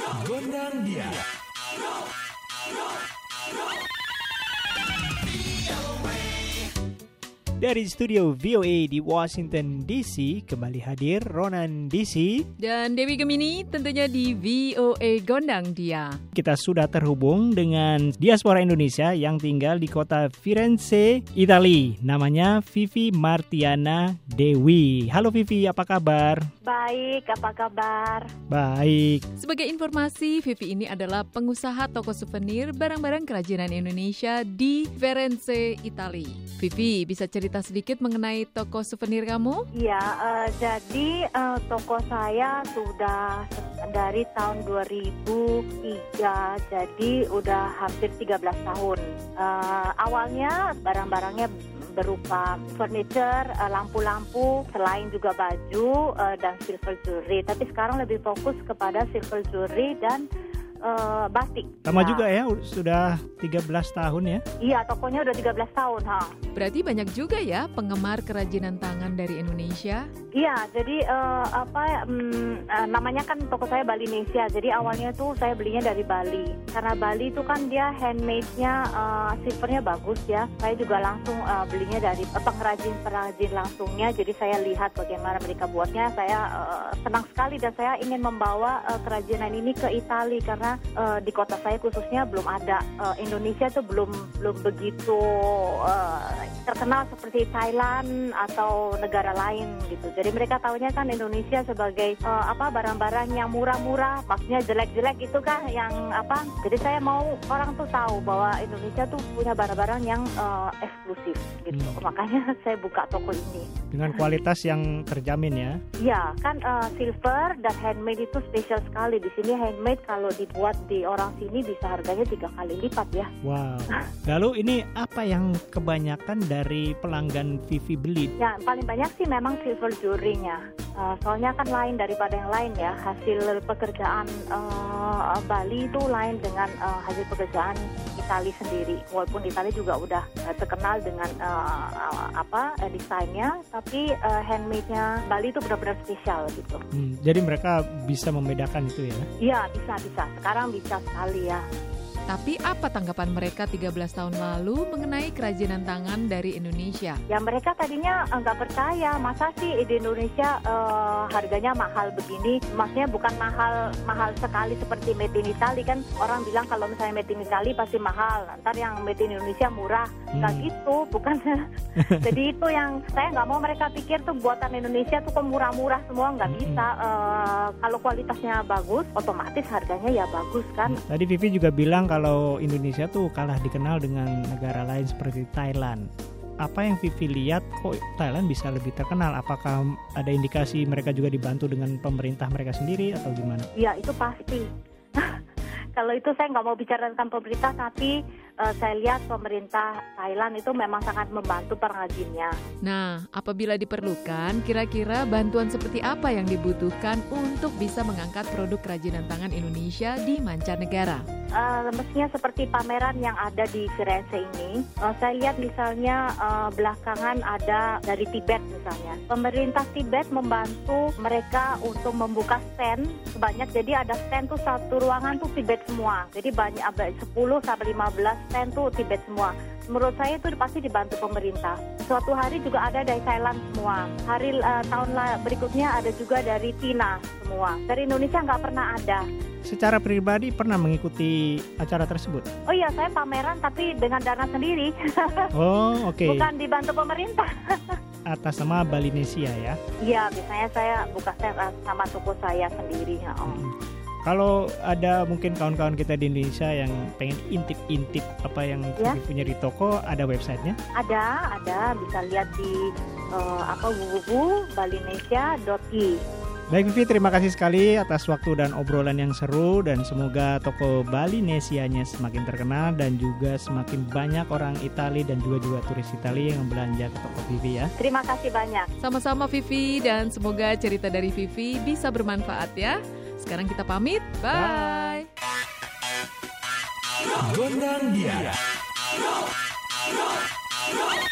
Gondang dia. Dari studio VOA di Washington DC, kembali hadir Ronan DC dan Dewi Gemini tentunya di VOA Gondang Dia. Kita sudah terhubung dengan diaspora Indonesia yang tinggal di kota Firenze, Italia. Namanya Vivi Martiana Dewi. Halo Vivi, apa kabar? Baik, apa kabar? Baik. Sebagai informasi, Vivi ini adalah pengusaha toko souvenir barang-barang kerajinan Indonesia di Firenze, Italia. Vivi, bisa cerita sedikit mengenai toko souvenir kamu? Iya, jadi toko saya sudah dari tahun 2003, jadi udah hampir 13 tahun. Awalnya barang-barangnya berupa furniture, lampu-lampu, selain juga baju dan silver jewelry. Tapi sekarang lebih fokus kepada silver jewelry dan batik. Sama juga ya, sudah 13 tahun ya? Iya, tokonya udah 13 tahun. Berarti banyak juga ya penggemar kerajinan tangan dari Indonesia? Iya, jadi namanya kan toko saya Balinesia. Jadi awalnya tuh saya belinya dari Bali. Karena Bali itu kan dia handmade-nya, silvernya bagus ya. Saya juga langsung belinya dari pengrajin langsungnya. Jadi saya lihat bagaimana mereka buatnya. Saya senang sekali dan saya ingin membawa kerajinan ini ke Italia karena di kota saya khususnya belum ada. Indonesia tuh belum begitu terkenal seperti Thailand atau negara lain gitu. Jadi mereka tahunya kan Indonesia sebagai barang-barang yang murah-murah, maksudnya jelek-jelek itu kan yang apa. Jadi saya mau orang tuh tahu bahwa Indonesia tuh punya barang-barang yang eksklusif gitu. Makanya saya buka toko ini. Dengan kualitas yang terjamin ya? Iya, kan silver dan handmade itu spesial sekali. Di sini handmade kalau dibuat di orang sini bisa harganya 3 kali lipat ya. Wow. Lalu ini apa yang kebanyakan dari pelanggan Vivi beli? Ya, paling banyak sih memang silver jewelry-nya. Soalnya kan lain daripada yang lain ya. Hasil pekerjaan Bali itu lain dengan hasil pekerjaan Italia sendiri. Walaupun Italia juga udah terkenal dengan desainnya, tapi handmade-nya Bali itu benar-benar spesial gitu. Jadi mereka bisa membedakan itu ya? Iya, bisa. Sekarang bisa sekali ya. Tapi apa tanggapan mereka 13 tahun lalu mengenai kerajinan tangan dari Indonesia? Ya mereka tadinya nggak percaya, masa sih di Indonesia harganya mahal begini? Maksudnya bukan mahal sekali seperti made in Italy kan. Orang bilang kalau misalnya made in Italy pasti mahal, ntar yang made in Indonesia murah. Nggak gitu, bukan. Jadi itu yang saya nggak mau mereka pikir tuh buatan Indonesia tuh kok murah-murah semua, nggak bisa. Kalau kualitasnya bagus, otomatis harganya ya bagus kan. Tadi Vivi juga bilang kalau Indonesia tuh kalah dikenal dengan negara lain seperti Thailand. Apa yang Vivi lihat kok Thailand bisa lebih terkenal? Apakah ada indikasi mereka juga dibantu dengan pemerintah mereka sendiri atau gimana? Ya itu pasti. Kalau itu saya nggak mau bicara tentang pemerintah, tapi saya lihat pemerintah Thailand itu memang sangat membantu pengrajinnya. Nah, apabila diperlukan, kira-kira bantuan seperti apa yang dibutuhkan untuk bisa mengangkat produk kerajinan tangan Indonesia di mancanegara? Mestinya seperti pameran yang ada di Firenze ini. Saya lihat misalnya belakangan ada dari Tibet misalnya. Pemerintah Tibet membantu mereka untuk membuka stand sebanyak. Jadi ada stand tuh satu ruangan tuh Tibet semua. Jadi banyak 10 sampai 15 stand tuh Tibet semua. Menurut saya itu pasti dibantu pemerintah. Suatu hari juga ada dari Thailand semua. Hari tahun berikutnya ada juga dari Cina semua. Dari Indonesia nggak pernah ada. Secara pribadi pernah mengikuti acara tersebut? Oh iya, saya pameran tapi dengan dana sendiri. Oh, oke. Bukan dibantu pemerintah. Atas nama Balinesia ya? Iya, biasanya saya buka stand sama toko saya sendiri. Kalau ada mungkin kawan-kawan kita di Indonesia yang pengen intip-intip apa yang punya di toko, ada websitenya? Ada, bisa lihat di www.balinesia.i. Baik Vivi, terima kasih sekali atas waktu dan obrolan yang seru, dan semoga toko Balinesianya semakin terkenal dan juga semakin banyak orang Italia dan juga turis Italia yang belanja ke toko Vivi ya. Terima kasih banyak. Sama-sama Vivi, dan semoga cerita dari Vivi bisa bermanfaat ya. Sekarang kita pamit, bye. Gondang dia.